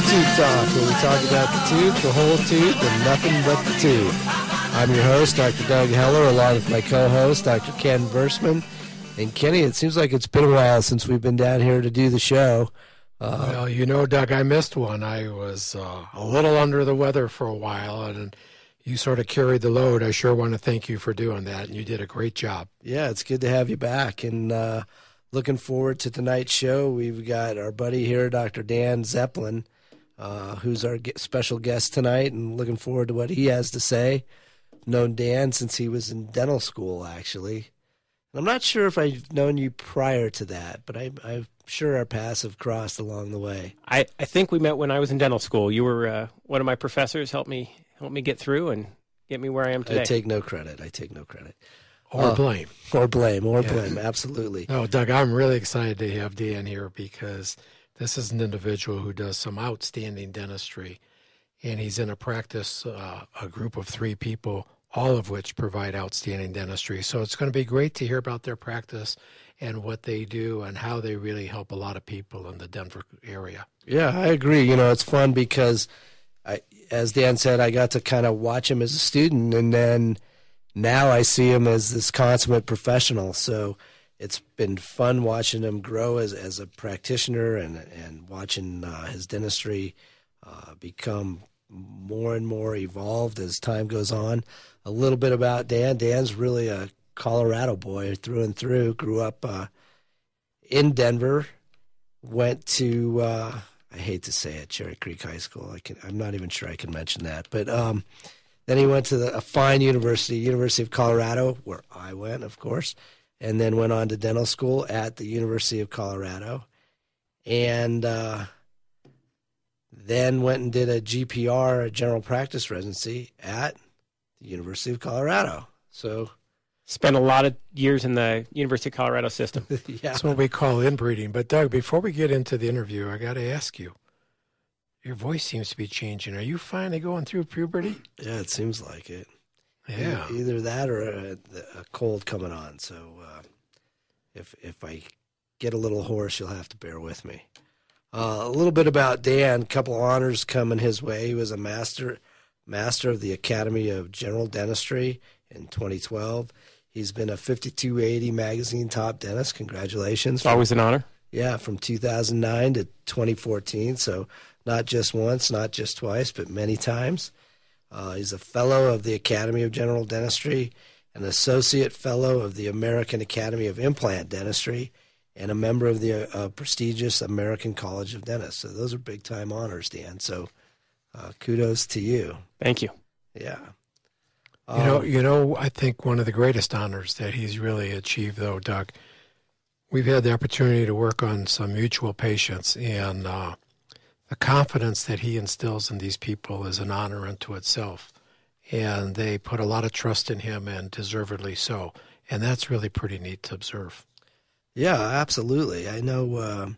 Tooth Talk, where we talk about the tooth, the whole tooth, and nothing but the tooth. I'm your host, Dr. Doug Heller, along with my co-host, Dr. Ken Versman. And Kenny, it seems like it's been a while since we've been down here to do the show. Well, you know, Doug, I missed one. I was a little under the weather for a while, and you sort of carried the load. I sure want to thank you for doing that, and you did a great job. Yeah, it's good to have you back, and looking forward to tonight's show. We've got our buddy here, Dr. Dan Zeppelin, who's our special guest tonight, and looking forward to what he has to say. I've known Dan since he was in dental school, actually. And I'm not sure if I've known you prior to that, but I'm sure our paths have crossed along the way. I think we met when I was in dental school. You were one of my professors, helped me get through and get me where I am today. I take no credit. Or blame. Or blame, absolutely. No, Doug, I'm really excited to have Dan here because this is an individual who does some outstanding dentistry, and he's in a practice, a group of 3 people, all of which provide outstanding dentistry. So it's going to be great to hear about their practice and what they do and how they really help a lot of people in the Denver area. Yeah, I agree. You know, it's fun because, as Dan said, I got to kind of watch him as a student, and then now I see him as this consummate professional. So it's been fun watching him grow as a practitioner and watching his dentistry become more and more evolved as time goes on. A little bit about Dan. Dan's really a Colorado boy through and through. Grew up in Denver. Went to, I hate to say it, Cherry Creek High School. I'm not even sure I can mention that. But then he went to a fine university, University of Colorado, where I went, of course, and then went on to dental school at the University of Colorado. And then went and did a GPR, a general practice residency, at the University of Colorado. So spent a lot of years in the University of Colorado system. Yeah. That's what we call inbreeding. But, Doug, before we get into the interview, I got to ask you, your voice seems to be changing. Are you finally going through puberty? Yeah, it seems like it. Yeah. Either that or a cold coming on. So if I get a little hoarse, you'll have to bear with me. A little bit about Dan. A couple honors coming his way. He was a master of the Academy of General Dentistry in 2012. He's been a 5280 magazine top dentist. Congratulations. It's always an honor. Yeah, from 2009 to 2014. So not just once, not just twice, but many times. He's a fellow of the Academy of General Dentistry, an associate fellow of the American Academy of Implant Dentistry, and a member of the prestigious American College of Dentists. So those are big-time honors, Dan. So kudos to you. Thank you. Yeah. You know, I think one of the greatest honors that he's really achieved, though, Doug, we've had the opportunity to work on some mutual patients, and the confidence that he instills in these people is an honor unto itself. And they put a lot of trust in him, and deservedly so. And that's really pretty neat to observe. Yeah, absolutely. I know,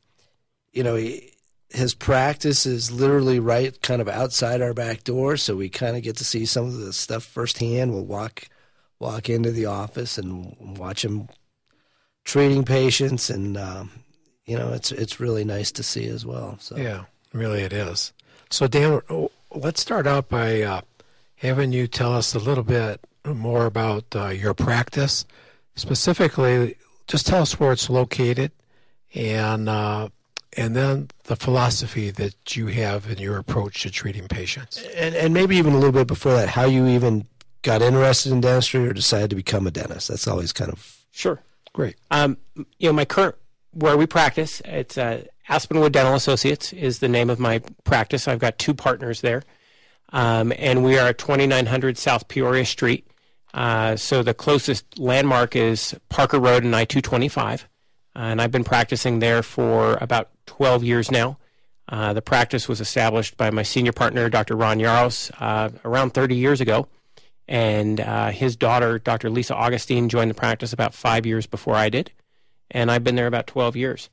his practice is literally right kind of outside our back door, so we kind of get to see some of the stuff firsthand. We'll walk into the office and watch him treating patients, and, it's really nice to see as well. So. Yeah, really it is. So, Dan, let's start out by having you tell us a little bit more about your practice. Specifically, just tell us where it's located, and then the philosophy that you have in your approach to treating patients. And maybe even a little bit before that, how you even got interested in dentistry or decided to become a dentist. That's always kind of... Sure. Great. My current, where we practice, it's Aspenwood Dental Associates is the name of my practice. I've got 2 partners there. And we are at 2900 South Peoria Street. So the closest landmark is Parker Road and I-225. And I've been practicing there for about 12 years now. The practice was established by my senior partner, Dr. Ron Yaros, around 30 years ago. And his daughter, Dr. Lisa Augustine, joined the practice about 5 years before I did. And I've been there about 12 years.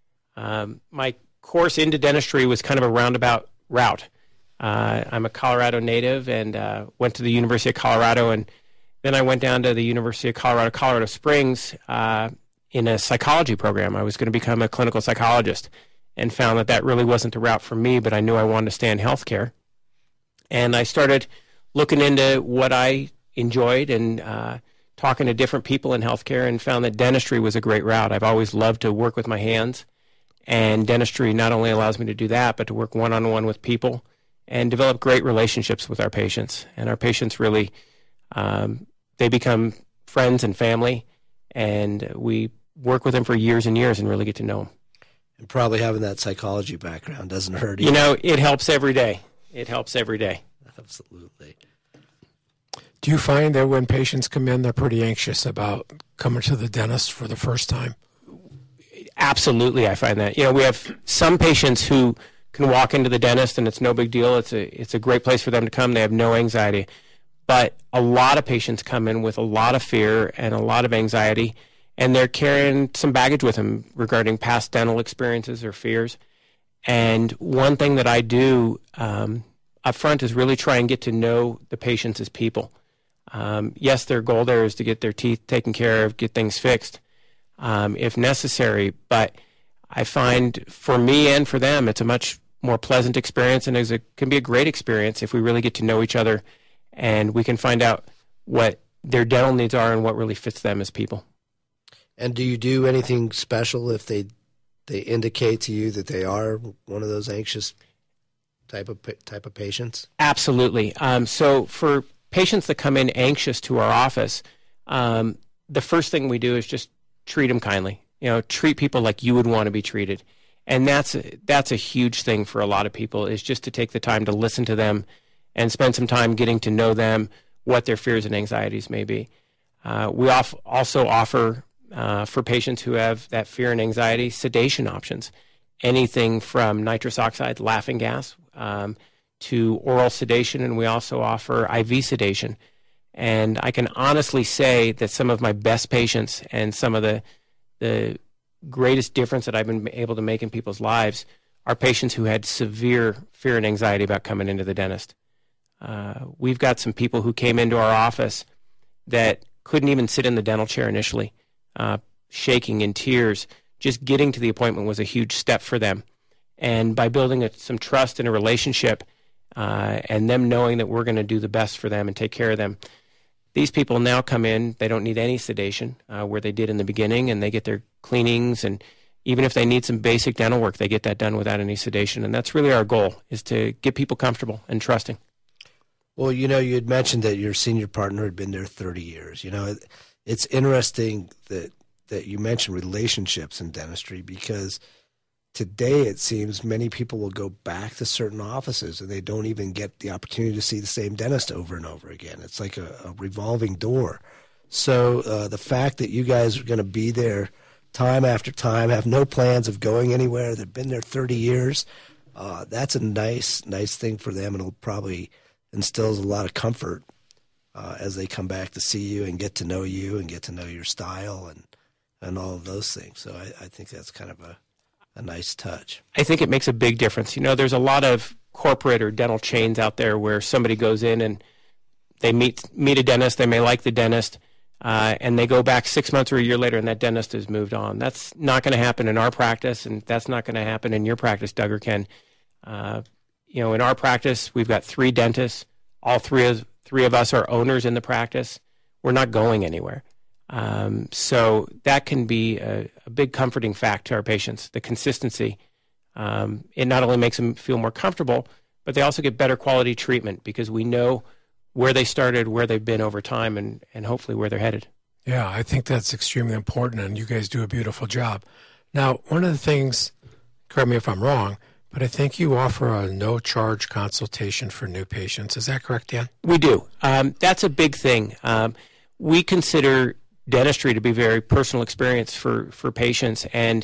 My course into dentistry was kind of a roundabout route. I'm a Colorado native and went to the University of Colorado, and then I went down to the University of Colorado, Colorado Springs, in a psychology program. I was going to become a clinical psychologist. and found that that really wasn't the route for me, but I knew I wanted to stay in healthcare. And I started looking into what I enjoyed and talking to different people in healthcare, and found that dentistry was a great route. I've always loved to work with my hands, and dentistry not only allows me to do that, but to work one-on-one with people and develop great relationships with our patients. And our patients really, they become friends and family, and we work with them for years and years and really get to know them. And probably having that psychology background doesn't hurt either. You know, it helps every day. It helps every day. Absolutely. Do you find that when patients come in, they're pretty anxious about coming to the dentist for the first time? Absolutely, I find that. You know, we have some patients who can walk into the dentist and it's no big deal. It's a great place for them to come. They have no anxiety. But a lot of patients come in with a lot of fear and a lot of anxiety, and they're carrying some baggage with them regarding past dental experiences or fears. And one thing that I do up front is really try and get to know the patients as people. Yes, their goal there is to get their teeth taken care of, get things fixed if necessary. But I find for me and for them, it's a much more pleasant experience, and can be a great experience if we really get to know each other and we can find out what their dental needs are and what really fits them as people. And do you do anything special if they indicate to you that they are one of those anxious type of patients? Absolutely. So for patients that come in anxious to our office, the first thing we do is just treat them kindly. You know, treat people like you would want to be treated. And that's a huge thing for a lot of people, is just to take the time to listen to them and spend some time getting to know them, what their fears and anxieties may be. We also offer, for patients who have that fear and anxiety, sedation options. Anything from nitrous oxide, laughing gas, to oral sedation, and we also offer IV sedation. And I can honestly say that some of my best patients and some of the greatest difference that I've been able to make in people's lives are patients who had severe fear and anxiety about coming into the dentist. We've got some people who came into our office that couldn't even sit in the dental chair initially, shaking in tears. Just getting to the appointment was a huge step for them. And by building some trust in a relationship and them knowing that we're going to do the best for them and take care of them, these people now come in, they don't need any sedation where they did in the beginning, and they get their cleanings, and even if they need some basic dental work, they get that done without any sedation. And that's really our goal, is to get people comfortable and trusting. Well, you know, you had mentioned that your senior partner had been there 30 years. You know, it's interesting that you mentioned relationships in dentistry, because today it seems many people will go back to certain offices and they don't even get the opportunity to see the same dentist over and over again. It's like a revolving door. So the fact that you guys are going to be there time after time, have no plans of going anywhere, they've been there 30 years, that's a nice thing for them, and it'll probably instills a lot of comfort as they come back to see you and get to know you and get to know your style and all of those things. So I think that's kind of a nice touch. I think it makes a big difference. You know, there's a lot of corporate or dental chains out there where somebody goes in and they meet a dentist, they may like the dentist, and they go back 6 months or a year later and that dentist has moved on. That's not going to happen in our practice, and that's not going to happen in your practice, Doug or Ken. You know, in our practice, we've got 3 dentists. All three of us are owners in the practice. We're not going anywhere. So that can be a big comforting fact to our patients, the consistency. It not only makes them feel more comfortable, but they also get better quality treatment because we know where they started, where they've been over time, and hopefully where they're headed. Yeah, I think that's extremely important, and you guys do a beautiful job. Now, one of the things, correct me if I'm wrong, but I think you offer a no-charge consultation for new patients. Is that correct, Dan? We do. That's a big thing. We consider dentistry to be a very personal experience for patients, and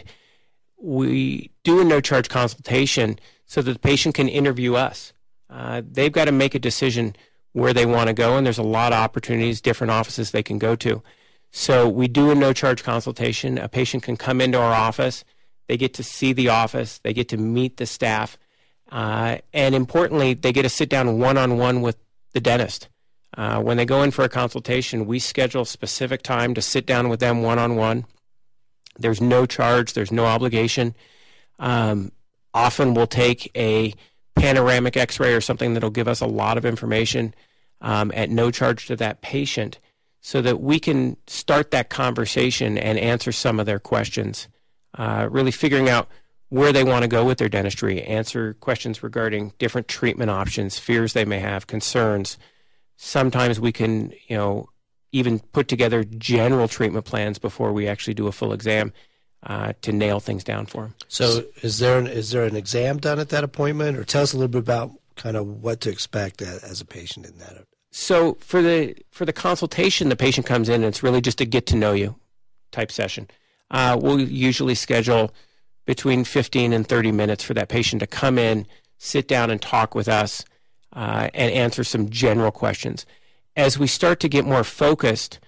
we do a no-charge consultation so that the patient can interview us. They've got to make a decision where they want to go, and there's a lot of opportunities, different offices they can go to. So we do a no-charge consultation. A patient can come into our office. They get to see the office. They get to meet the staff. And importantly, they get to sit down one-on-one with the dentist. When they go in for a consultation, we schedule specific time to sit down with them one-on-one. There's no charge. There's no obligation. often we'll take a panoramic x-ray or something that'll give us a lot of information at no charge to that patient so that we can start that conversation and answer some of their questions, really figuring out where they want to go with their dentistry, answer questions regarding different treatment options, fears they may have, concerns. Sometimes we can, even put together general treatment plans before we actually do a full exam to nail things down for them. So is there an exam done at that appointment, or tell us a little bit about kind of what to expect as a patient in that? So for the consultation, the patient comes in and it's really just a get to know you type session. We'll usually schedule between 15 and 30 minutes for that patient to come in, sit down and talk with us, and answer some general questions. As we start to get more focused,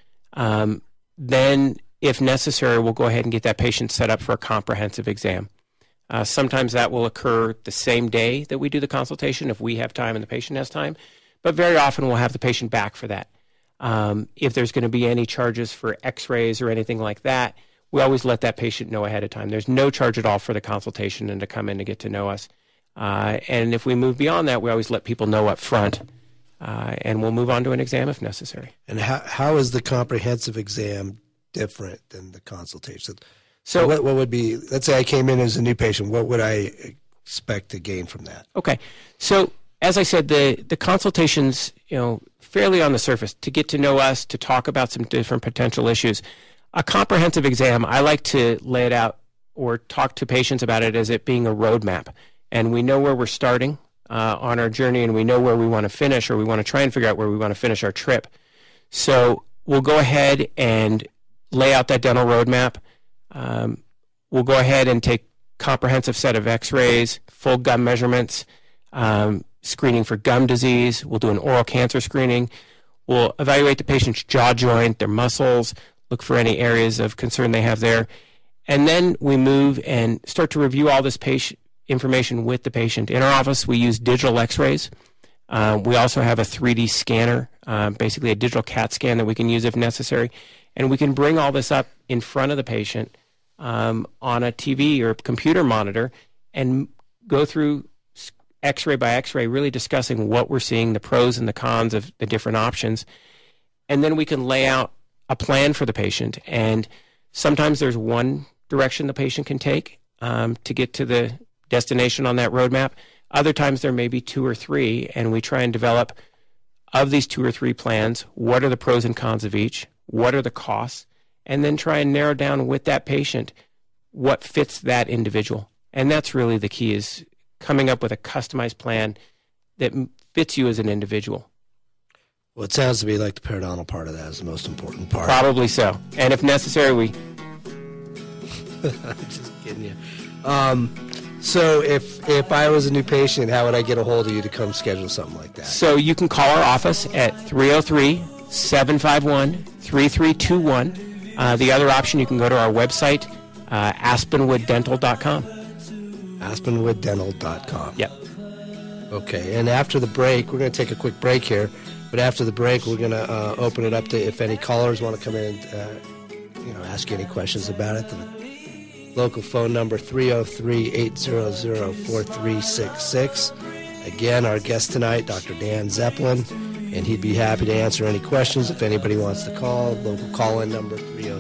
then if necessary, we'll go ahead and get that patient set up for a comprehensive exam. Sometimes that will occur the same day that we do the consultation if we have time and the patient has time, but very often we'll have the patient back for that. If there's going to be any charges for x-rays or anything like that, we always let that patient know ahead of time. There's no charge at all for the consultation and to come in to get to know us. And if we move beyond that, we always let people know up front, and we'll move on to an exam if necessary. And how is the comprehensive exam different than the consultation? So what would be, let's say I came in as a new patient, what would I expect to gain from that? Okay. So as I said, the consultation's, fairly on the surface to get to know us, to talk about some different potential issues. A comprehensive exam, I like to lay it out or talk to patients about it as it being a roadmap. And we know where we're starting on our journey, and we know where we want to finish, or we want to try and figure out where we want to finish our trip. So we'll go ahead and lay out that dental roadmap. We'll go ahead and take comprehensive set of x-rays, full gum measurements, screening for gum disease. We'll do an oral cancer screening. We'll evaluate the patient's jaw joint, their muscles, look for any areas of concern they have there. And then we move and start to review all this patient information with the patient. In our office, we use digital x-rays. We also have a 3D scanner, basically a digital CAT scan that we can use if necessary. And we can bring all this up in front of the patient on a TV or computer monitor and go through x-ray by x-ray, really discussing what we're seeing, the pros and the cons of the different options. And then we can lay out a plan for the patient. And sometimes there's one direction the patient can take to get to the destination on that roadmap. Other times there may be 2 or 3, and we try and develop, of these 2 or 3 plans, what are the pros and cons of each, what are the costs, and then try and narrow down with that patient what fits that individual. And that's really the key, is coming up with a customized plan that fits you as an individual. Well, it sounds to me like the periodontal part of that is the most important part. Probably so. And if necessary, we... I'm just kidding you. So if I was a new patient, how would I get a hold of you to come schedule something like that? So you can call our office at 303-751-3321. The other option, you can go to our website, aspenwooddental.com. aspenwooddental.com. Yep. Okay, and after the break, we're going to take a quick break here, but after the break, we're going to open it up to if any callers want to come in and ask you any questions about it. The local phone number, 303-800-4366. Again, our guest tonight, Dr. Dan Zeppelin, and he'd be happy to answer any questions if anybody wants to call. Local call-in number,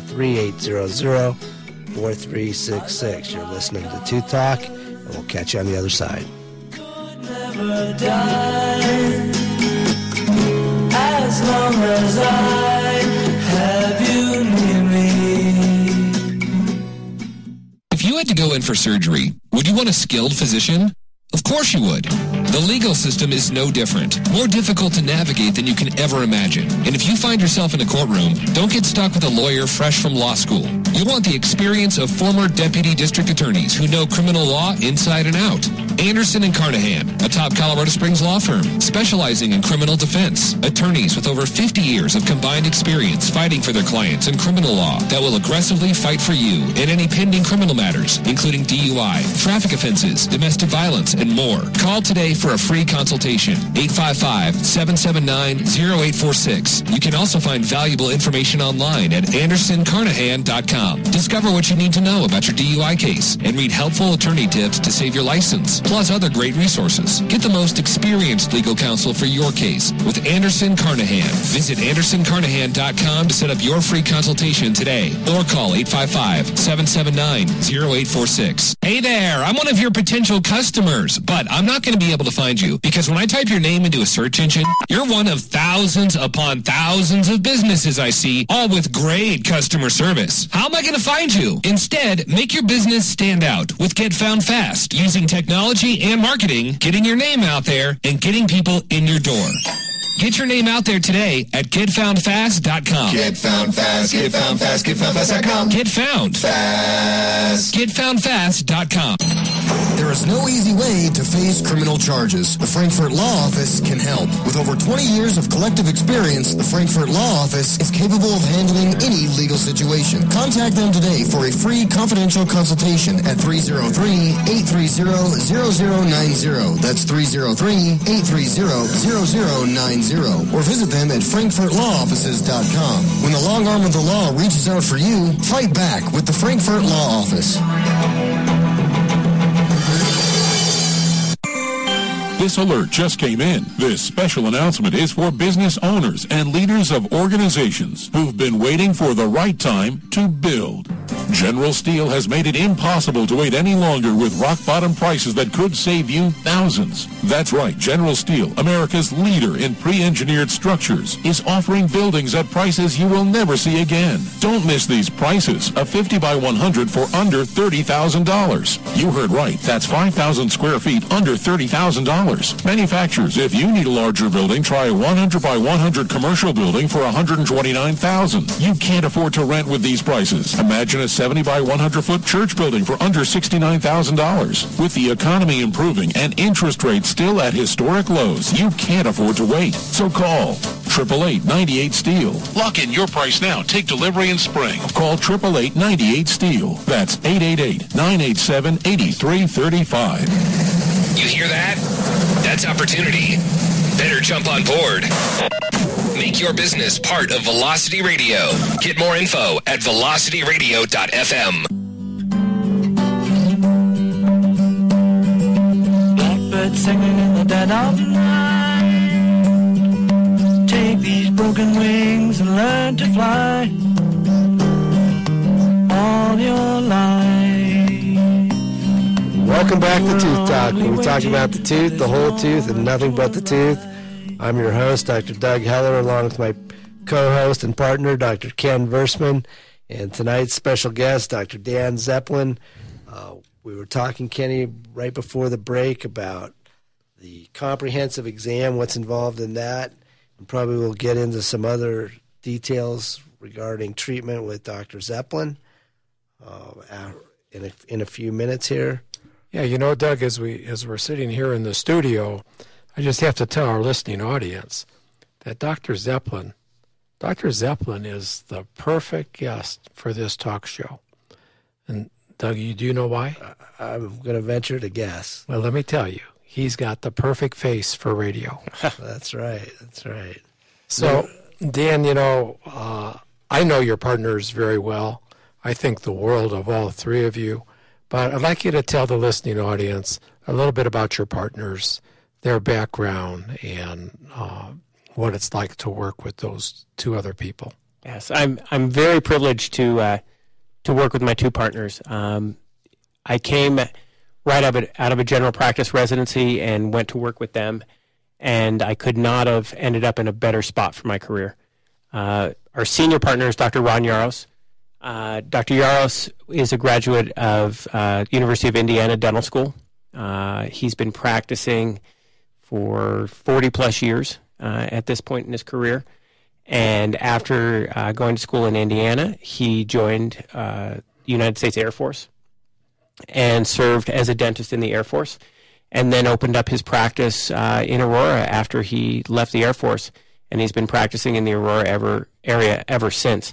303-800-4366. You're listening to Tooth Talk, and we'll catch you on the other side. Never die, as long as I have you near me. If you had to go in for surgery, would you want a skilled physician? Of course you would. The legal system is no different, more difficult to navigate than you can ever imagine. And if you find yourself in a courtroom, don't get stuck with a lawyer fresh from law school. You want the experience of former deputy district attorneys who know criminal law inside and out. Anderson and Carnahan, a top Colorado Springs law firm specializing in criminal defense. Attorneys with over 50 years of combined experience fighting for their clients in criminal law that will aggressively fight for you in any pending criminal matters, including DUI, traffic offenses, domestic violence, and more. Call today for a free consultation. 855-779-0846. You can also find valuable information online at AndersonCarnahan.com. Discover what you need to know about your DUI case and read helpful attorney tips to save your license, plus other great resources. Get the most experienced legal counsel for your case with Anderson Carnahan. Visit AndersonCarnahan.com to set up your free consultation today or call 855-779-0846. Hey there, I'm one of your potential customers, but I'm not going to be able to find you because when I type your name into a search engine, you're one of thousands upon thousands of businesses I see, all with great customer service. How am I going to find you? Instead, make your business stand out with Get Found Fast, using technology and marketing, getting your name out there, and getting people in your door. Get your name out there today at GetFoundFast.com. Get found fast, get found fast, GetFoundFast.com. Get found Fast. GetFoundFast.com. There is no easy way to face criminal charges. The Frankfurt Law Office can help. With over 20 years of collective experience, the Frankfurt Law Office is capable of handling any legal situation. Contact them today for a free confidential consultation at 303-830-0090. That's 303-830-0090. Or visit them at frankfurtlawoffices.com. When the long arm of the law reaches out for you, fight back with the Frankfurt Law Office. This alert just came in. This special announcement is for business owners and leaders of organizations who've been waiting for the right time to build. General Steel has made it impossible to wait any longer with rock-bottom prices that could save you thousands. That's right, General Steel, America's leader in pre-engineered structures, is offering buildings at prices you will never see again. Don't miss these prices. A 50 by 100 for under $30,000. You heard right. That's 5,000 square feet under $30,000. Manufacturers, if you need a larger building, try a 100 by 100 commercial building for $129,000. You can't afford to rent with these prices. Imagine a 70 by 100 foot church building for under $69,000. With the economy improving and interest rates still at historic lows, you can't afford to wait. So call 888-98-STEEL. Lock in your price now. Take delivery in spring. Call 888-98-STEEL. That's 888-987-8335. You hear that? That's opportunity. Better jump on board. Make your business part of Velocity Radio. Get more info at velocityradio.fm. Blackbird singing in the dead of night. Take these broken wings and learn to fly all your life. Welcome back to Tooth Talk, where we talk about the tooth, the whole tooth, and nothing but the tooth. I'm your host, Dr. Doug Heller, along with my co-host and partner, Dr. Ken Versman, and tonight's special guest, Dr. Dan Zeppelin. We were talking, Kenny, right before the break about the comprehensive exam, what's involved in that, and probably we'll get into some other details regarding treatment with Dr. Zeppelin in a few minutes here. Yeah, you know, Doug, as we're sitting here in the studio, I just have to tell our listening audience that Dr. Zeppelin is the perfect guest for this talk show. And Doug, do you know why? I'm going to venture to guess. Well, let me tell you, he's got the perfect face for radio. That's right. That's right. So, Dan, you know, I know your partners very well. I think the world of all three of you. But I'd like you to tell the listening audience a little bit about your partners, their background, and what it's like to work with those two other people. Yes, I'm very privileged to work with my two partners. I came right out of a general practice residency and went to work with them, and I could not have ended up in a better spot for my career. Our senior partner is Dr. Ron Yaros. Dr. Yaros is a graduate of University of Indiana Dental School. He's been practicing for 40-plus years at this point in his career. And after going to school in Indiana, he joined the United States Air Force and served as a dentist in the Air Force. and then opened up his practice in Aurora after he left the Air Force, and he's been practicing in the Aurora area ever since.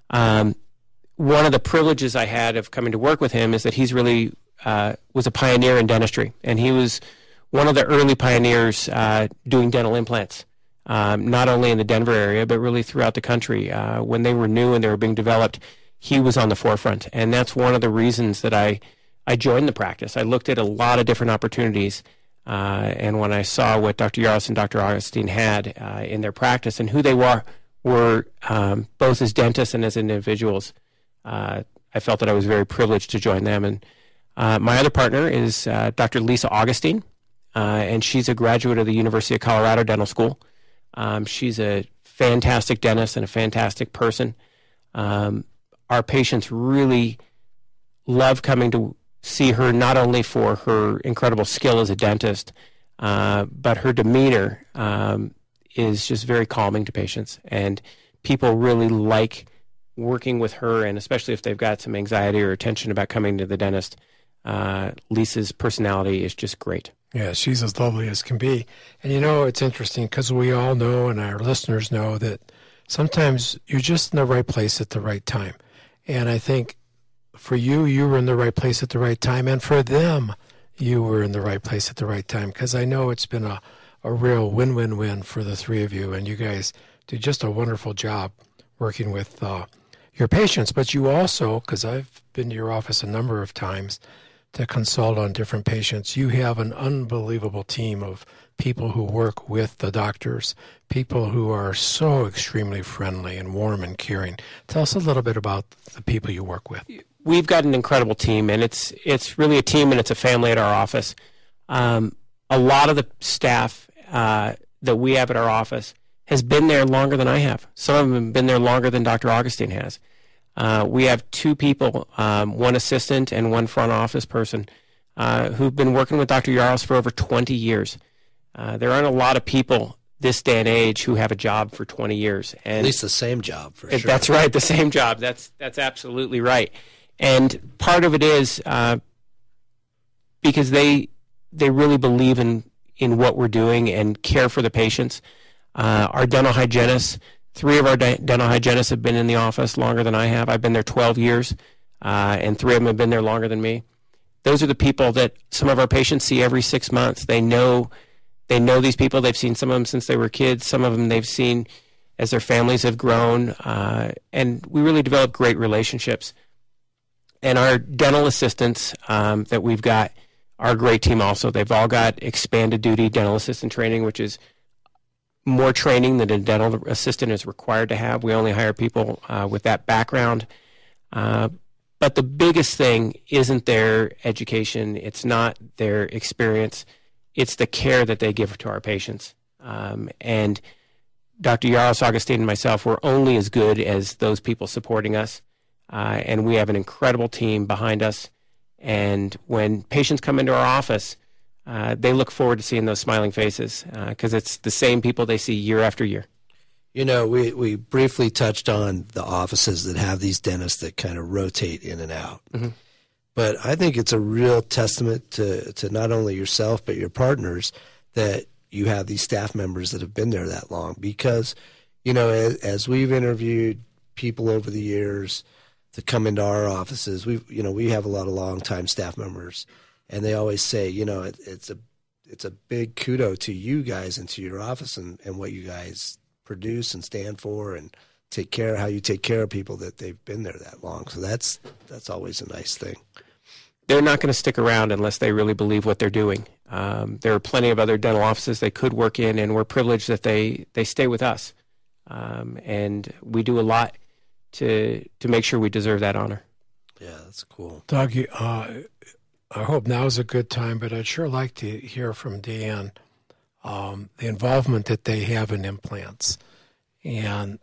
One of the privileges I had of coming to work with him is that he's really was a pioneer in dentistry, and he was one of the early pioneers doing dental implants, not only in the Denver area, but really throughout the country. When they were new and they were being developed, he was on the forefront, and that's one of the reasons that I joined the practice. I looked at a lot of different opportunities, and when I saw what Dr. Yaros and Dr. Augustine had in their practice and who they were both as dentists and as individuals, I felt that I was very privileged to join them. And my other partner is Dr. Lisa Augustine, and she's a graduate of the University of Colorado Dental School. She's a fantastic dentist and a fantastic person. Our patients really love coming to see her, not only for her incredible skill as a dentist, but her demeanor is just very calming to patients. And people really like working with her, and especially if they've got some anxiety or tension about coming to the dentist. Lisa's personality is just great. Yeah, she's as lovely as can be. And it's interesting because we all know, and our listeners know, that sometimes you're just in the right place at the right time. And I think for you, you were in the right place at the right time, and for them, you were in the right place at the right time, because I know it's been a real win-win-win for the three of you, and you guys do just a wonderful job working with your patients. But you also, because I've been to your office a number of times to consult on different patients, you have an unbelievable team of people who work with the doctors, people who are so extremely friendly and warm and caring. Tell us a little bit about the people you work with. We've got an incredible team, and it's really a team, and it's a family at our office. A lot of the staff that we have at our office has been there longer than I have. Some of them have been there longer than Dr. Augustine has. We have two people, one assistant and one front office person, who've been working with Dr. Yaros for over 20 years. There aren't a lot of people this day and age who have a job for 20 years. And at least the same job, for sure. That's right, the same job. That's absolutely right. And part of it is because they really believe in what we're doing and care for the patients. Our dental hygienists, 3 of our dental hygienists have been in the office longer than I have. I've been there 12 years, and 3 of them have been there longer than me. Those are the people that some of our patients see every 6 months. They know these people. They've seen some of them since they were kids. Some of them they've seen as their families have grown, and we really develop great relationships. And our dental assistants that we've got are a great team also. They've all got expanded duty dental assistant training, which is more training than a dental assistant is required to have. We only hire people with that background. But the biggest thing isn't their education. It's not their experience. It's the care that they give to our patients. And Dr. Yaros, Augustine, and myself, we're only as good as those people supporting us. And we have an incredible team behind us. And when patients come into our office, they look forward to seeing those smiling faces because it's the same people they see year after year. We briefly touched on the offices that have these dentists that kind of rotate in and out. Mm-hmm. But I think it's a real testament to not only yourself but your partners that you have these staff members that have been there that long. Because, as we've interviewed people over the years to come into our offices, we have a lot of longtime staff members. And they always say, it's a big kudo to you guys and to your office and what you guys produce and stand for and how you take care of people that they've been there that long. So that's always a nice thing. They're not going to stick around unless they really believe what they're doing. There are plenty of other dental offices they could work in, and we're privileged that they stay with us. And we do a lot to make sure we deserve that honor. Yeah, that's cool. Doug, I hope now's a good time, but I'd sure like to hear from Dan the involvement that they have in implants. And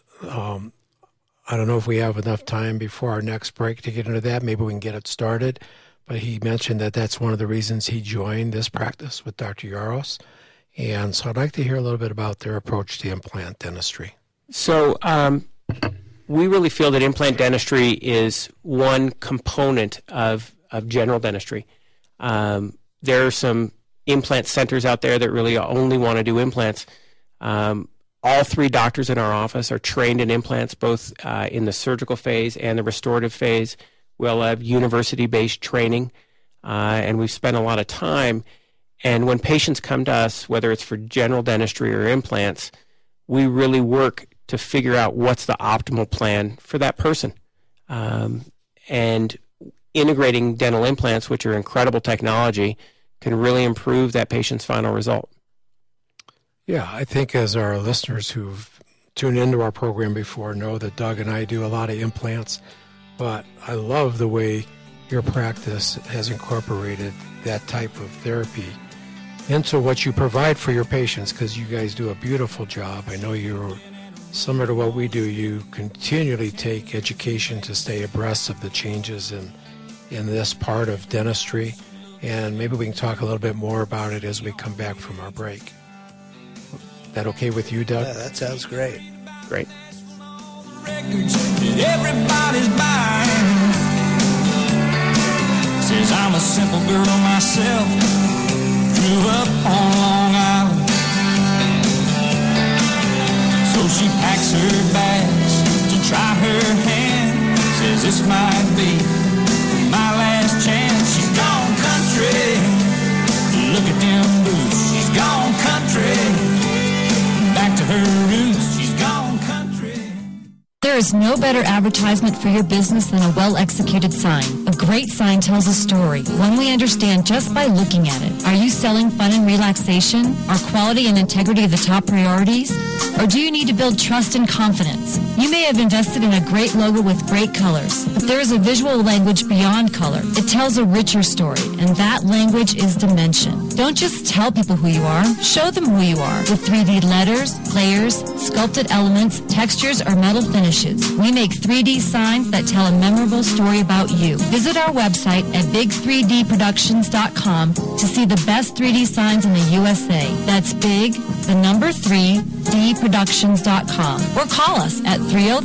I don't know if we have enough time before our next break to get into that. Maybe we can get it started. But he mentioned that that's one of the reasons he joined this practice with Dr. Yaros. And so I'd like to hear a little bit about their approach to implant dentistry. So we really feel that implant dentistry is one component of general dentistry. There are some implant centers out there that really only want to do implants. All 3 doctors in our office are trained in implants, both in the surgical phase and the restorative phase. We'll have university-based training, and we've spent a lot of time. And when patients come to us, whether it's for general dentistry or implants, we really work to figure out what's the optimal plan for that person. And integrating dental implants, which are incredible technology, can really improve that patient's final result. Yeah, I think as our listeners who've tuned into our program before know that Doug and I do a lot of implants, but I love the way your practice has incorporated that type of therapy into what you provide for your patients, because you guys do a beautiful job. I know you're similar to what we do. You continually take education to stay abreast of the changes in this part of dentistry, and maybe we can talk a little bit more about it as we come back from our break. That okay with you, Doug? Yeah, that sounds great. Great. Everybody's buying. Says I'm a simple girl myself. Grew up on Long Island. So she packs her bags to try her hand. Says this might be my last chance. She's gone country. Look at them boots. She's gone country. Back to her roots. She's gone country. There is no better advertisement for your business than a well-executed sign. A great sign tells a story, one we understand just by looking at it. Are you selling fun and relaxation? Are quality and integrity the top priorities? Or do you need to build trust and confidence? You may have invested in a great logo with great colors, but there is a visual language beyond color. It tells a richer story, and that language is dimension. Don't just tell people who you are, show them who you are with 3D letters, layers, sculpted elements, textures, or metal finishes. We make 3D signs that tell a memorable story about you. Visit our website at big3dproductions.com to see the best 3D signs in the USA. That's big, the number 3dproductions.com, or call us at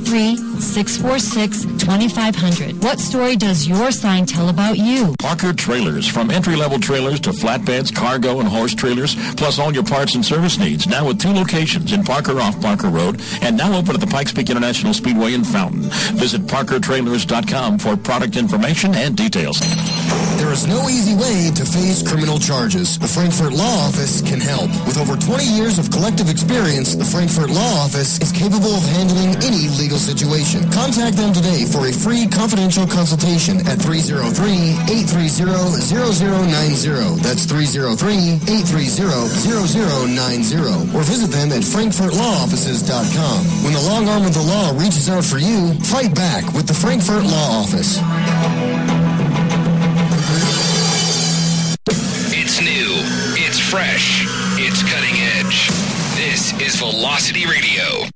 303-646-2500. What story does your sign tell about you? Parker Trailers, from entry-level trailers to flatbeds, cargo, and horse trailers, plus all your parts and service needs. Now with 2 locations in Parker off Parker Road, and now open at the Pikes Peak International Speedway in Fountain. Visit parkertrailers.com for product information and details. There is no easy way to face criminal charges. The Frankfurt Law Office can help. With over 20 years of collective experience, the Frankfurt Law Office is capable of handling any legal situation. Contact them today for a free confidential consultation at 303-830-0090. That's 303-830-0090. Or visit them at frankfurtlawoffices.com. When the long arm of the law reaches out for you, fight back with the Frankfurt Law Office. It's new, it's fresh, it's cutting edge. This is Velocity Radio.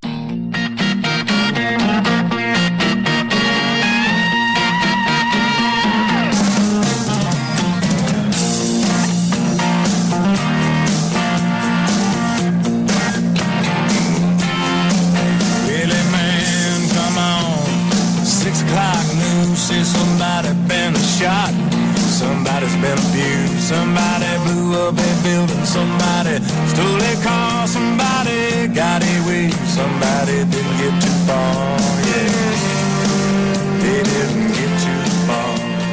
Really, man, come on. 6 o'clock news says somebody been shot. Somebody's been abused, somebody blew up a building, somebody stole a car, somebody got away, somebody didn't get too far, yeah, they didn't get too far.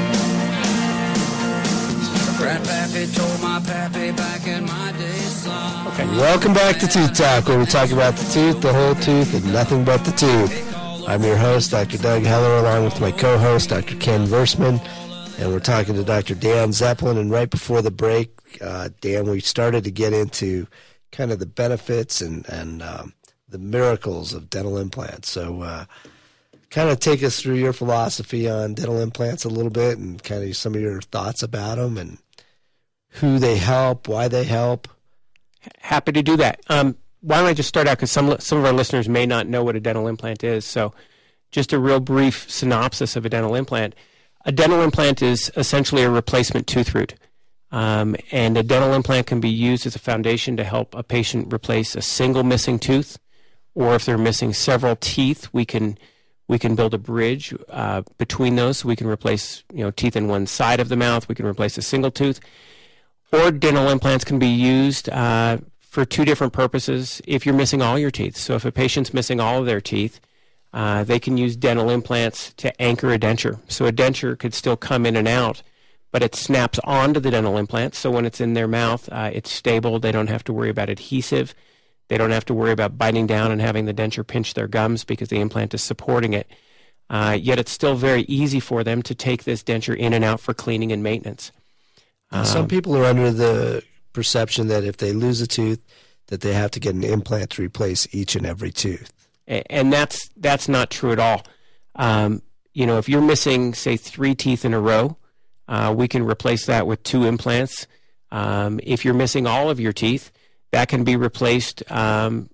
Grandpappy told my pappy back in my day, son. Okay. Welcome back to Tooth Talk, where we talk about the tooth, the whole tooth, and nothing but the tooth. I'm your host, Dr. Doug Heller, along with my co-host, Dr. Ken Versman. And we're talking to Dr. Dan Zeppelin. And right before the break, Dan, we started to get into kind of the benefits and the miracles of dental implants. So kind of take us through your philosophy on dental implants a little bit and kind of some of your thoughts about them and who they help, why they help. Happy to do that. Why don't I just start out, because some of our listeners may not know what a dental implant is. So just a real brief synopsis of a dental implant. A dental implant is essentially a replacement tooth root. And a dental implant can be used as a foundation to help a patient replace a single missing tooth, or if they're missing several teeth, we can build a bridge between those. So we can replace teeth in one side of the mouth. We can replace a single tooth. Or dental implants can be used for two different purposes if you're missing all your teeth. So if a patient's missing all of their teeth, they can use dental implants to anchor a denture. So a denture could still come in and out, but it snaps onto the dental implant. So when it's in their mouth, it's stable. They don't have to worry about adhesive. They don't have to worry about biting down and having the denture pinch their gums because the implant is supporting it. Yet it's still very easy for them to take this denture in and out for cleaning and maintenance. Some people are under the perception that if they lose a tooth, that they have to get an implant to replace each and every tooth. And that's not true at all. If you're missing, say, 3 teeth in a row, we can replace that with 2 implants. If you're missing all of your teeth, that can be replaced for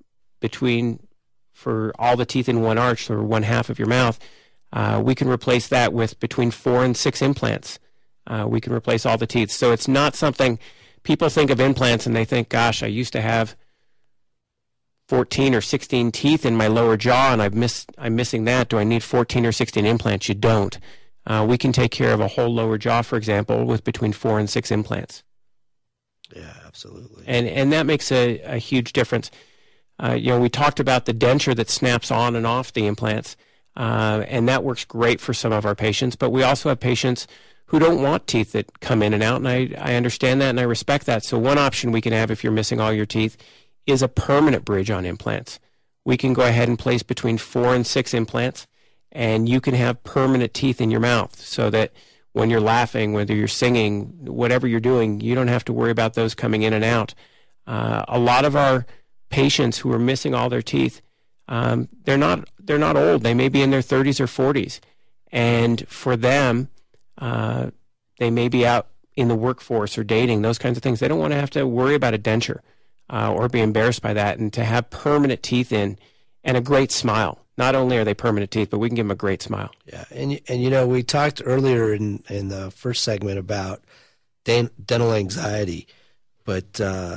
all the teeth in one arch or one half of your mouth. We can replace that with between 4 and 6 implants. We can replace all the teeth. So it's not something people think of implants and they think, gosh, I used to have 14 or 16 teeth in my lower jaw and I'm missing that. Do I need 14 or 16 implants? You don't. We can take care of a whole lower jaw, for example, with between 4 and 6 implants. Yeah, absolutely. And that makes a huge difference. We talked about the denture that snaps on and off the implants, and that works great for some of our patients. But we also have patients who don't want teeth that come in and out, and I understand that and I respect that. So one option we can have if you're missing all your teeth is a permanent bridge on implants. We can go ahead and place between 4 and 6 implants, and you can have permanent teeth in your mouth so that when you're laughing, whether you're singing, whatever you're doing, you don't have to worry about those coming in and out. A lot of our patients who are missing all their teeth, they're not old. They may be in their 30s or 40s. And for them, they may be out in the workforce or dating, those kinds of things. They don't want to have to worry about a denture or be embarrassed by that. And to have permanent teeth in and a great smile. Not only are they permanent teeth, but we can give them a great smile. Yeah, and we talked earlier in the first segment about dental anxiety, but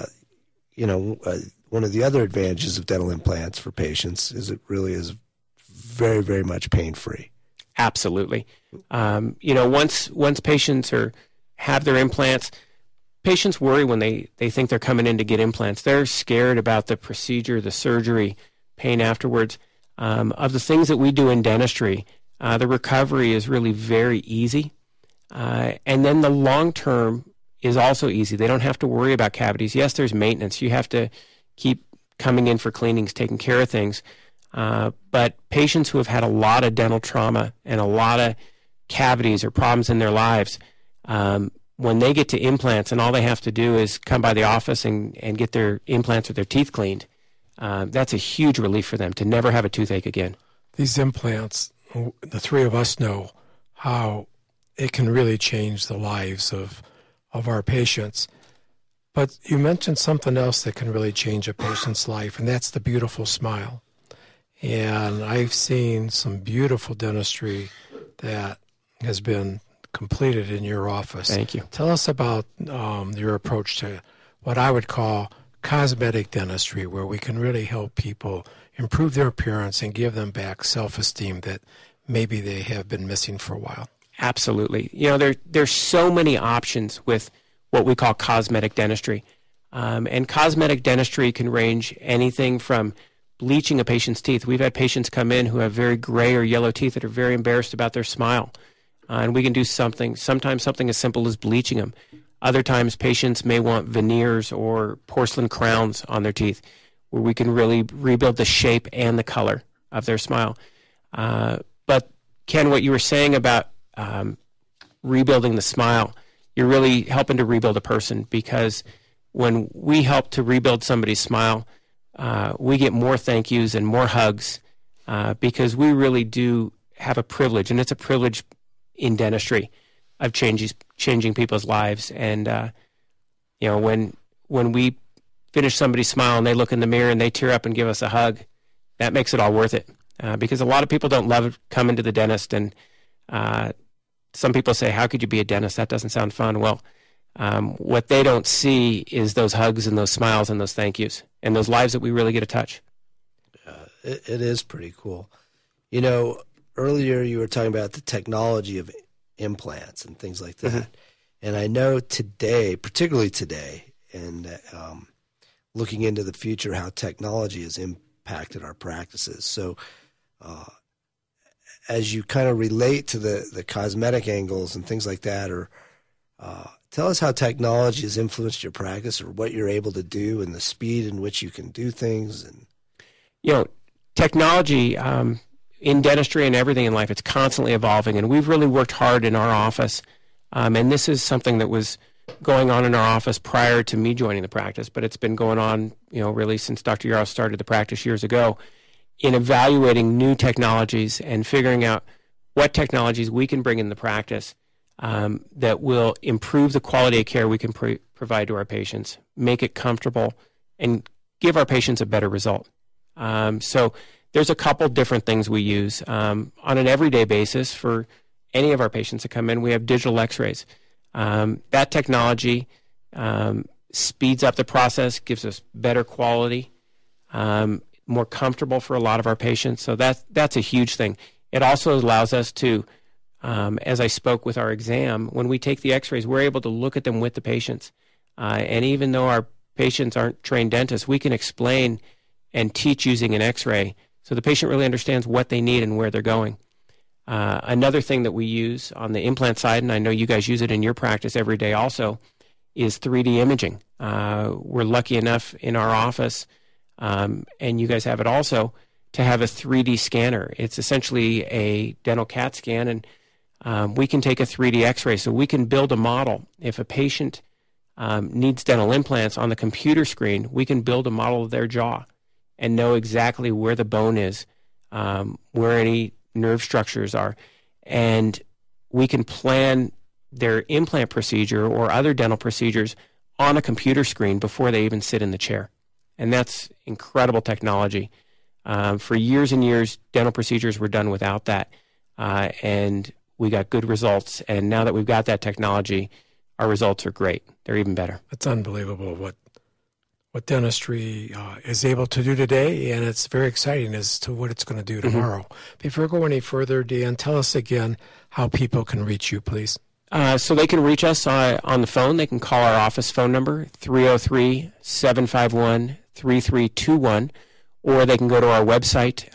one of the other advantages of dental implants for patients is it really is very, very much pain-free. Absolutely. Once patients have their implants, patients worry when they think they're coming in to get implants. They're scared about the procedure, the surgery, pain afterwards. Of the things that we do in dentistry, the recovery is really very easy. And then the long term is also easy. They don't have to worry about cavities. Yes, there's maintenance. You have to keep coming in for cleanings, taking care of things. But patients who have had a lot of dental trauma and a lot of cavities or problems in their lives, when they get to implants and all they have to do is come by the office and get their implants or their teeth cleaned, that's a huge relief for them to never have a toothache again. These implants, the three of us know how it can really change the lives of our patients. But you mentioned something else that can really change a patient's life, and that's the beautiful smile. And I've seen some beautiful dentistry that has been completed in your office. Thank you. Tell us about your approach to what I would call cosmetic dentistry, where we can really help people improve their appearance and give them back self-esteem that maybe they have been missing for a while. Absolutely. There's so many options with what we call cosmetic dentistry. And cosmetic dentistry can range anything from bleaching a patient's teeth. We've had patients come in who have very gray or yellow teeth that are very embarrassed about their smile. And we can do sometimes something as simple as bleaching them. Other times, patients may want veneers or porcelain crowns on their teeth, where we can really rebuild the shape and the color of their smile. But, Ken, what you were saying about rebuilding the smile, you're really helping to rebuild a person, because when we help to rebuild somebody's smile, we get more thank yous and more hugs because we really do have a privilege, and it's a privilege in dentistry of changing people's lives. And when we finish somebody's smile and they look in the mirror and they tear up and give us a hug, that makes it all worth it. Because a lot of people don't love coming to the dentist, and some people say, "How could you be a dentist? That doesn't sound fun." Well, what they don't see is those hugs and those smiles and those thank yous and those lives that we really get to touch. It is pretty cool. Earlier you were talking about the technology of implants and things like that. Mm-hmm. And I know today, particularly today, and looking into the future, how technology has impacted our practices. So as you kind of relate to the cosmetic angles and things like that, or tell us how technology has influenced your practice or what you're able to do and the speed in which you can do things. And technology in dentistry and everything in life, it's constantly evolving, and we've really worked hard in our office. And this is something that was going on in our office prior to me joining the practice, but it's been going on, really since Dr. Yarrow started the practice years ago, in evaluating new technologies and figuring out what technologies we can bring in the practice that will improve the quality of care we can provide to our patients, make it comfortable, and give our patients a better result. So there's a couple different things we use. On an everyday basis, for any of our patients that come in, we have digital x-rays. That technology speeds up the process, gives us better quality, more comfortable for a lot of our patients. So that's a huge thing. It also allows us to, as I spoke with our exam, when we take the x-rays, we're able to look at them with the patients. And even though our patients aren't trained dentists, we can explain and teach using an x-ray so the patient really understands what they need and where they're going. Another thing that we use on the implant side, and I know you guys use it in your practice every day also, is 3D imaging. We're lucky enough in our office, and you guys have it also, to have a 3D scanner. It's essentially a dental CAT scan, and we can take a 3D x-ray, so we can build a model. If a patient needs dental implants, on the computer screen, we can build a model of their jaw and know exactly where the bone is, where any nerve structures are, and we can plan their implant procedure or other dental procedures on a computer screen before they even sit in the chair. And that's incredible technology. For years and years, dental procedures were done without that, and we got good results. And now that we've got that technology, our results are great. They're even better. It's unbelievable what dentistry is able to do today, and it's very exciting as to what it's going to do tomorrow. Before we go any further, Dan, tell us again how people can reach you, please. So they can reach us on the phone. They can call our office phone number, 303-751-3321, or they can go to our website,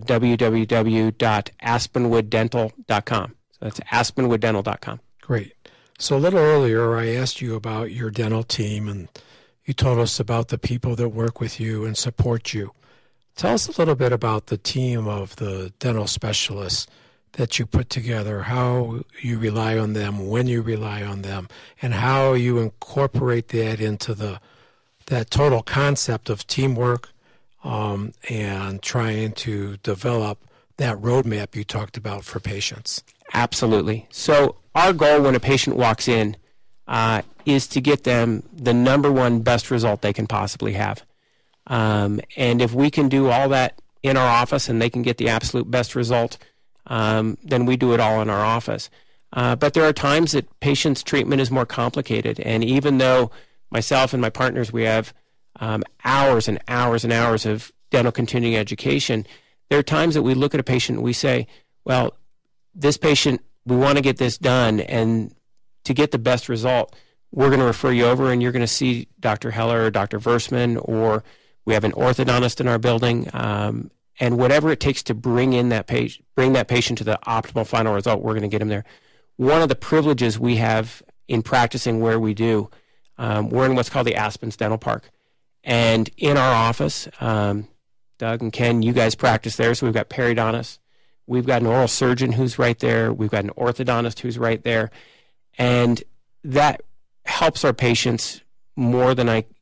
www.aspenwooddental.com. So that's aspenwooddental.com. Great. So a little earlier, I asked you about your dental team, and you told us about the people that work with you and support you. Tell us a little bit about the team of the dental specialists that you put together, how you rely on them, when you rely on them, and how you incorporate that into that total concept of teamwork and trying to develop that roadmap you talked about for patients. Absolutely. So our goal when a patient walks in is to get them the number one best result they can possibly have. And if we can do all that in our office and they can get the absolute best result, then we do it all in our office. But there are times that patients' treatment is more complicated. And even though myself and my partners, we have hours and hours and hours of dental continuing education, there are times that we look at a patient and we say, well, this patient, we want to get this done, and to get the best result, we're going to refer you over and you're going to see Dr. Heller or Dr. Versman, or we have an orthodontist in our building, and whatever it takes to bring that patient to the optimal final result, we're going to get them there. One of the privileges we have in practicing where we do, we're in what's called the Aspens Dental Park. And in our office, Doug and Ken, you guys practice there, so we've got periodontists. We've got an oral surgeon who's right there. We've got an orthodontist who's right there. And that helps our patients more than I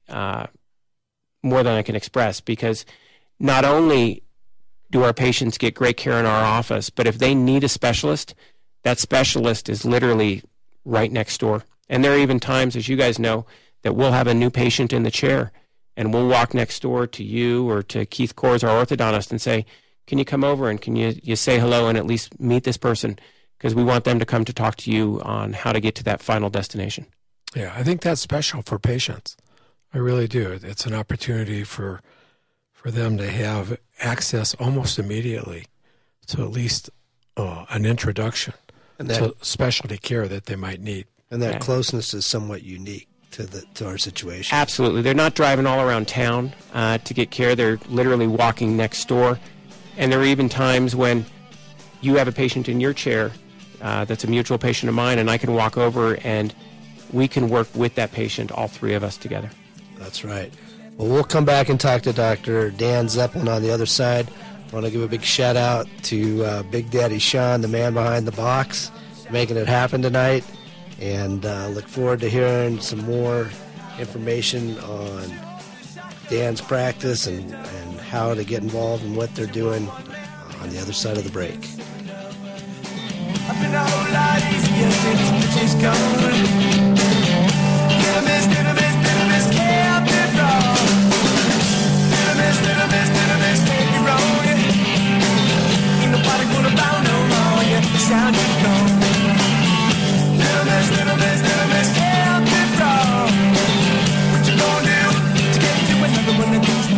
can express, because not only do our patients get great care in our office, but if they need a specialist, that specialist is literally right next door. And there are even times, as you guys know, that we'll have a new patient in the chair, and we'll walk next door to you or to Keith Kors, our orthodontist, and say, can you come over and can you say hello and at least meet this person? Because we want them to come to talk to you on how to get to that final destination. Yeah, I think that's special for patients. I really do. It's an opportunity for them to have access almost immediately to at least an introduction to specialty care that they might need. And that closeness is somewhat unique to our situation. Absolutely. They're not driving all around town to get care. They're literally walking next door. And there are even times when you have a patient in your chair that's a mutual patient of mine, and I can walk over and we can work with that patient, all three of us together. That's right. Well, we'll come back and talk to Dr. Dan Zeppelin on the other side. I want to give a big shout out to Big Daddy Sean, the man behind the box, making it happen tonight. And look forward to hearing some more information on Dan's practice and how to get involved and what they're doing on the other side of the break. I've been a whole lot easier since she's gone. Little miss, can't be wrong. Little miss, can't be wrong. Ain't nobody gonna bow no more. Yeah, sound you gone. Little miss, can't be wrong. What you gonna do to get to another one of these?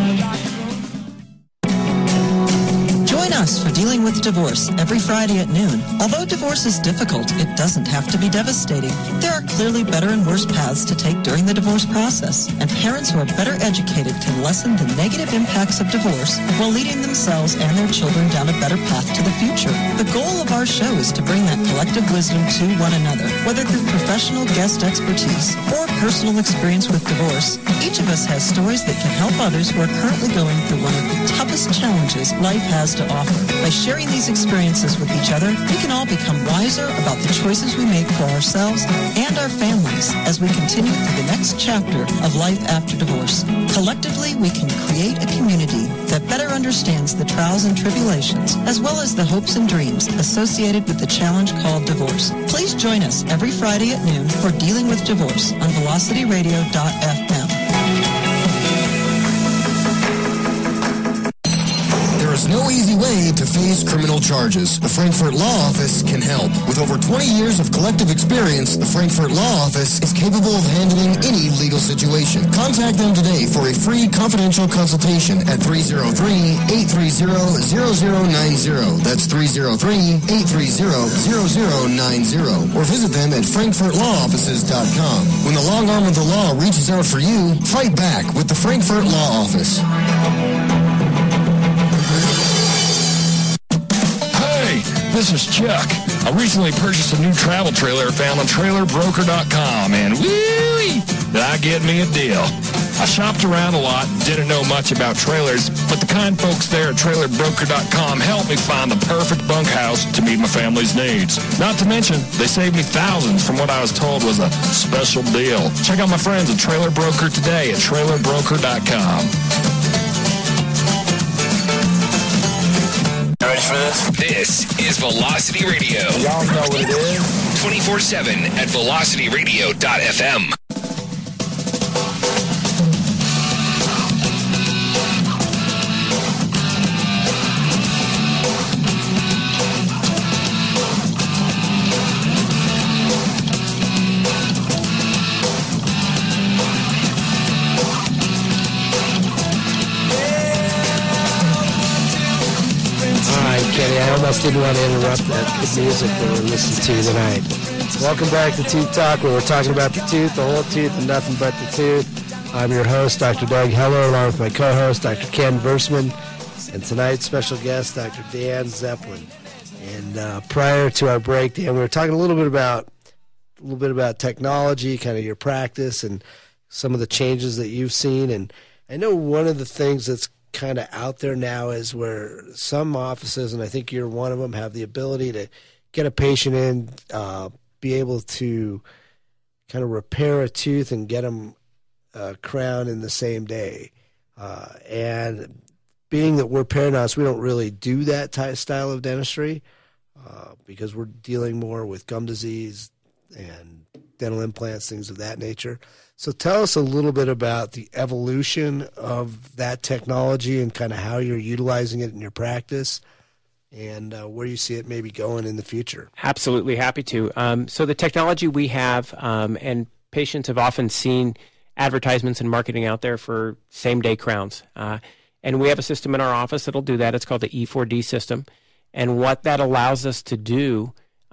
Join us for Dealing with Divorce every Friday at noon. Although divorce is difficult, it doesn't have to be devastating. There are clearly better and worse paths to take during the divorce process, and parents who are better educated can lessen the negative impacts of divorce while leading themselves and their children down a better path to the future. The goal of our show is to bring that collective wisdom to one another, whether through professional guest expertise or personal experience with divorce. Each of us has stories that can help others who are currently going through one of the toughest challenges life has to offer. By sharing these experiences with each other, we can all become wiser about the choices we make for ourselves and our families as we continue through the next chapter of life after divorce. Collectively, we can create a community that better understands the trials and tribulations, as well as the hopes and dreams associated with the challenge called divorce. Please join us every Friday at noon for Dealing with Divorce on VelocityRadio.fm. There's no easy way to face criminal charges. The Frankfurt Law Office can help. With over 20 years of collective experience, the Frankfurt Law Office is capable of handling any legal situation. Contact them today for a free confidential consultation at 303-830-0090. That's 303-830-0090. Or visit them at frankfurtlawoffices.com. When the long arm of the law reaches out for you, fight back with the Frankfurt Law Office. This is Chuck. I recently purchased a new travel trailer found on TrailerBroker.com, and woo-wee, did I get me a deal. I shopped around a lot, didn't know much about trailers, but the kind folks there at TrailerBroker.com helped me find the perfect bunkhouse to meet my family's needs. Not to mention, they saved me thousands from what I was told was a special deal. Check out my friends at Trailer Broker today at TrailerBroker.com. Ready for this? This is Velocity Radio. Y'all know what it is. 24/7 at VelocityRadio.fm. Kenny, I almost didn't want to interrupt that good music that we're listening to tonight. Welcome back to Tooth Talk, where we're talking about the tooth, the whole tooth, and nothing but the tooth. I'm your host, Dr. Doug Heller, along with my co-host, Dr. Ken Versman, and tonight's special guest, Dr. Dan Zeppelin. And prior to our break, Dan, we were talking a little bit about technology, kind of your practice, and some of the changes that you've seen. And I know one of the things that's kind of out there now is where some offices, and I think you're one of them, have the ability to get a patient in, be able to kind of repair a tooth and get them crowned in the same day. And being that we're periodontists, we don't really do that style of dentistry because we're dealing more with gum disease and dental implants, things of that nature. So tell us a little bit about the evolution of that technology and kind of how you're utilizing it in your practice and where you see it maybe going in the future. Absolutely, happy to. So the technology we have, and patients have often seen advertisements and marketing out there for same-day crowns. And we have a system in our office that'll do that. It's called the E4D system. And what that allows us to do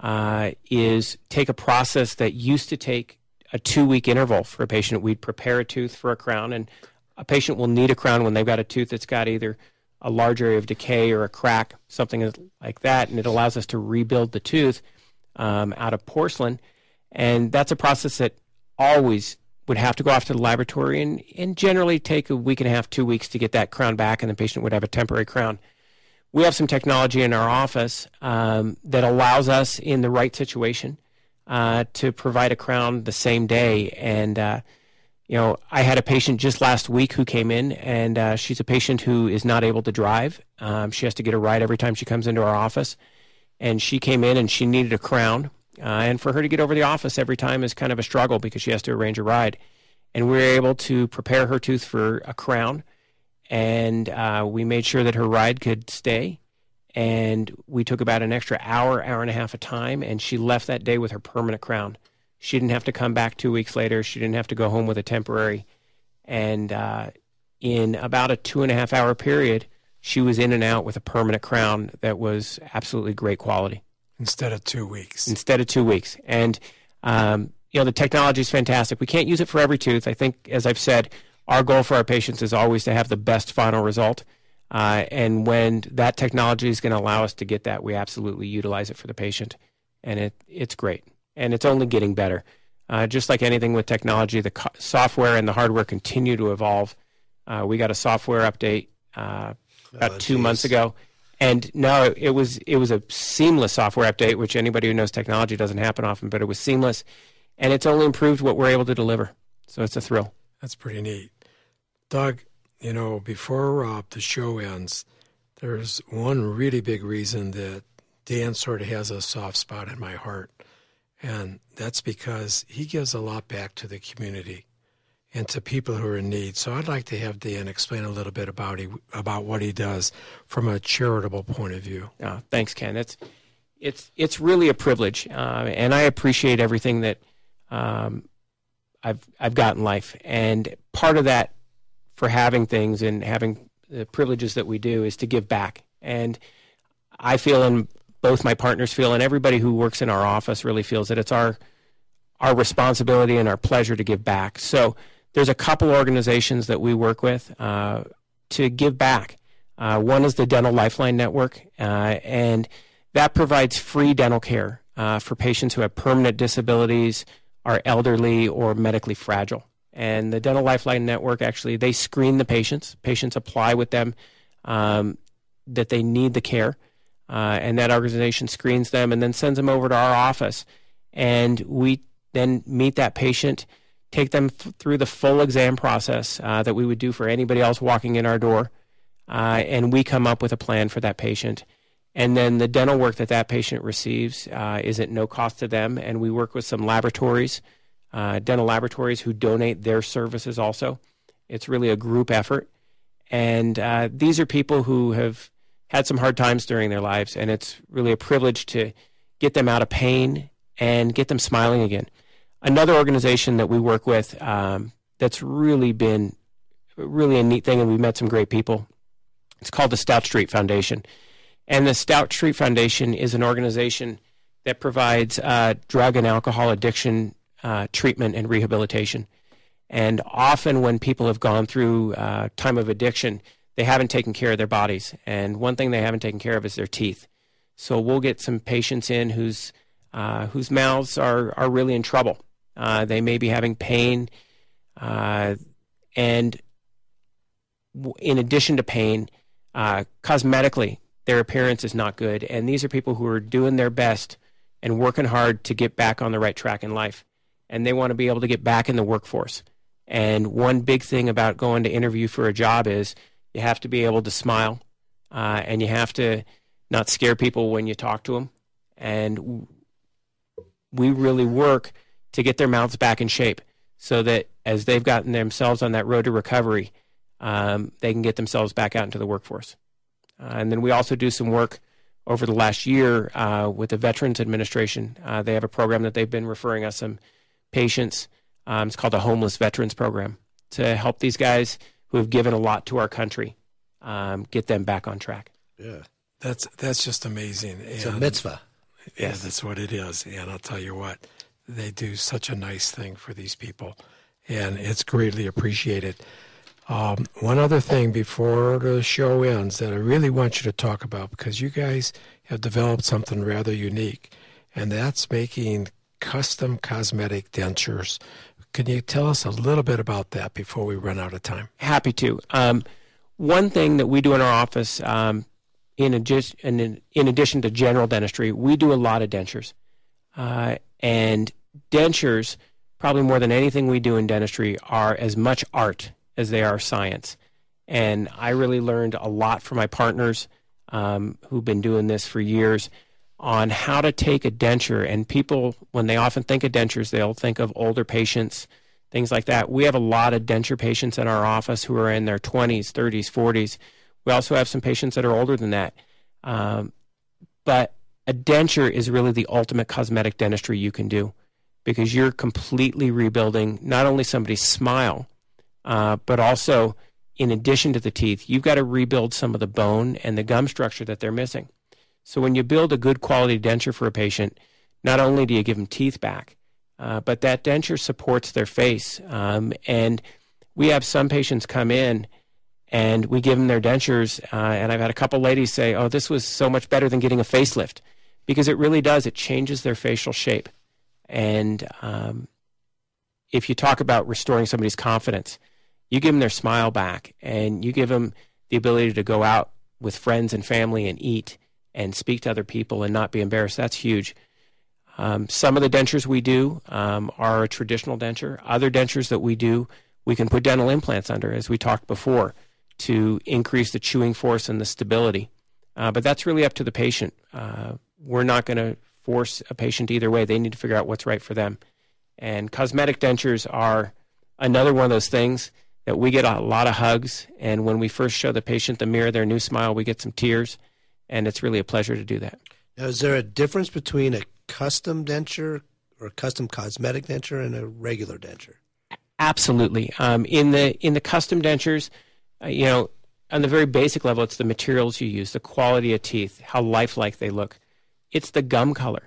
is take a process that used to take a 2-week interval for a patient. We'd prepare a tooth for a crown, and a patient will need a crown when they've got a tooth that's got either a large area of decay or a crack, something like that, and it allows us to rebuild the tooth out of porcelain. And that's a process that always would have to go off to the laboratory and generally take a week and a half, 2 weeks to get that crown back, and the patient would have a temporary crown. We have some technology in our office that allows us, in the right situation, to provide a crown the same day. And I had a patient just last week who came in, and she's a patient who is not able to drive. She has to get a ride every time she comes into our office. And she came in and she needed a crown. And for her to get over the office every time is kind of a struggle because she has to arrange a ride. And we were able to prepare her tooth for a crown. And we made sure that her ride could stay. And we took about an extra hour and a half of time. And she left that day with her permanent crown. She didn't have to come back 2 weeks later. She didn't have to go home with a temporary. And in about a 2.5 hour period, she was in and out with a permanent crown that was absolutely great quality. Instead of 2 weeks. Instead of 2 weeks. And, the technology is fantastic. We can't use it for every tooth. I think, as I've said, our goal for our patients is always to have the best final result. And when that technology is going to allow us to get that, we absolutely utilize it for the patient. And it's great. And it's only getting better. Just like anything with technology, the software and the hardware continue to evolve. We got a software update about 2 months ago. And no, it was a seamless software update, which anybody who knows technology doesn't happen often, but it was seamless. And it's only improved what we're able to deliver. So it's a thrill. That's pretty neat. Doug, before the show ends, there's one really big reason that Dan sort of has a soft spot in my heart. And that's because he gives a lot back to the community and to people who are in need. So I'd like to have Dan explain a little bit about what he does from a charitable point of view. Thanks, Ken. It's really a privilege, and I appreciate everything that I've got in life. And part of that for having things and having the privileges that we do is to give back. And I feel, and both my partners feel, and everybody who works in our office really feels that it's our responsibility and our pleasure to give back. So there's a couple organizations that we work with to give back. One is the Dental Lifeline Network, and that provides free dental care for patients who have permanent disabilities, are elderly, or medically fragile. And the Dental Lifeline Network, actually, they screen the patients. Patients apply with them that they need the care, and that organization screens them and then sends them over to our office. And we then meet that patient, take them through the full exam process that we would do for anybody else walking in our door, and we come up with a plan for that patient. And then the dental work that patient receives is at no cost to them, and we work with some laboratories, dental laboratories, who donate their services also. It's really a group effort, and these are people who have had some hard times during their lives, and it's really a privilege to get them out of pain and get them smiling again. Another organization that we work with that's really been really a neat thing, and we've met some great people, it's called the Stout Street Foundation. And the Stout Street Foundation is an organization that provides drug and alcohol addiction treatment and rehabilitation. And often when people have gone through time of addiction, they haven't taken care of their bodies. And one thing they haven't taken care of is their teeth. So we'll get some patients in whose mouths are really in trouble. They may be having pain, and in addition to pain, cosmetically, their appearance is not good. And these are people who are doing their best and working hard to get back on the right track in life. And they want to be able to get back in the workforce. And one big thing about going to interview for a job is you have to be able to smile, and you have to not scare people when you talk to them. And we really work to get their mouths back in shape so that as they've gotten themselves on that road to recovery, they can get themselves back out into the workforce. And then we also do some work over the last year with the Veterans Administration. They have a program that they've been referring us some patients. It's called the Homeless Veterans Program, to help these guys who have given a lot to our country get them back on track. Yeah. That's just amazing. It's a mitzvah. Yeah, that's what it is. And I'll tell you what, they do such a nice thing for these people, and it's greatly appreciated. One other thing before the show ends that I really want you to talk about, because you guys have developed something rather unique, and that's making custom cosmetic dentures. Can you tell us a little bit about that before we run out of time? Happy to. One thing that we do in our office, in addition to general dentistry, we do a lot of dentures. And dentures, probably more than anything we do in dentistry, are as much art as they are science. And I really learned a lot from my partners who've been doing this for years on how to take a denture. And people, when they often think of dentures, they'll think of older patients, things like that. We have a lot of denture patients in our office who are in their 20s, 30s, 40s. We also have some patients that are older than that. But a denture is really the ultimate cosmetic dentistry you can do, because you're completely rebuilding not only somebody's smile, but also, in addition to the teeth, you've got to rebuild some of the bone and the gum structure that they're missing. So when you build a good quality denture for a patient, not only do you give them teeth back, but that denture supports their face. And we have some patients come in and we give them their dentures, and I've had a couple ladies say, oh, this was so much better than getting a facelift, because it really does. It changes their facial shape. And if you talk about restoring somebody's confidence, you give them their smile back, and you give them the ability to go out with friends and family and eat and speak to other people and not be embarrassed. That's huge. Some of the dentures we do are a traditional denture. Other dentures that we do, we can put dental implants under, as we talked before, to increase the chewing force and the stability. But that's really up to the patient. We're not going to force a patient either way. They need to figure out what's right for them. And cosmetic dentures are another one of those things that we get a lot of hugs. And when we first show the patient the mirror, their new smile, we get some tears. And it's really a pleasure to do that. Now, is there a difference between a custom denture or a custom cosmetic denture and a regular denture? Absolutely. In the custom dentures, on the very basic level, it's the materials you use, the quality of teeth, how lifelike they look. It's the gum color.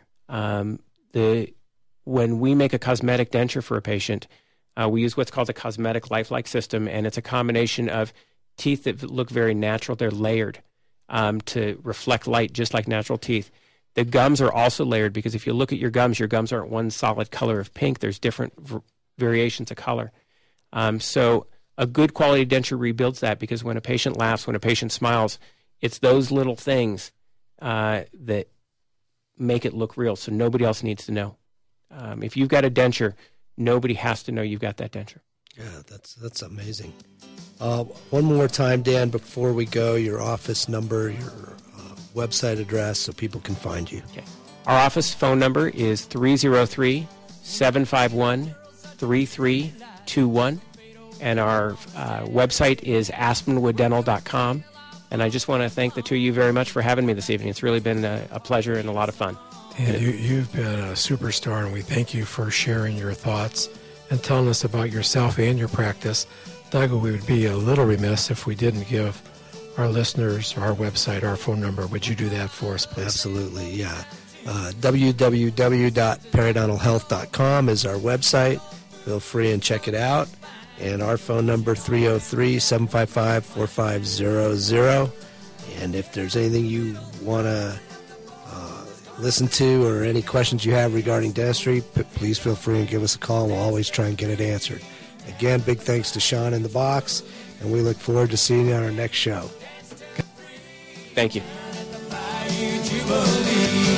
When we make a cosmetic denture for a patient, we use what's called a cosmetic lifelike system, and it's a combination of teeth that look very natural. They're layered to reflect light just like natural teeth. The gums are also layered, because if you look at your gums aren't one solid color of pink. There's different variations of color. So a good quality denture rebuilds that, because when a patient laughs, when a patient smiles, it's those little things that make it look real, so nobody else needs to know. If you've got a denture, nobody has to know you've got that denture. Yeah, that's amazing. One more time, Dan, before we go, your office number, your website address, so people can find you. Okay. Our office phone number is 303-751-3321, and our website is aspenwooddental.com. And I just want to thank the two of you very much for having me this evening. It's really been a pleasure and a lot of fun. And you've been a superstar, and we thank you for sharing your thoughts and telling us about yourself and your practice. Doug, we would be a little remiss if we didn't give our listeners our website, our phone number. Would you do that for us, please? Absolutely, yeah. www.periodontalhealth.com is our website. Feel free and check it out. And our phone number, 303-755-4500. And if there's anything you want to listen to or any questions you have regarding dentistry, please feel free and give us a call. We'll always try and get it answered. Again, big thanks to Sean in the box, and we look forward to seeing you on our next show. Thank you.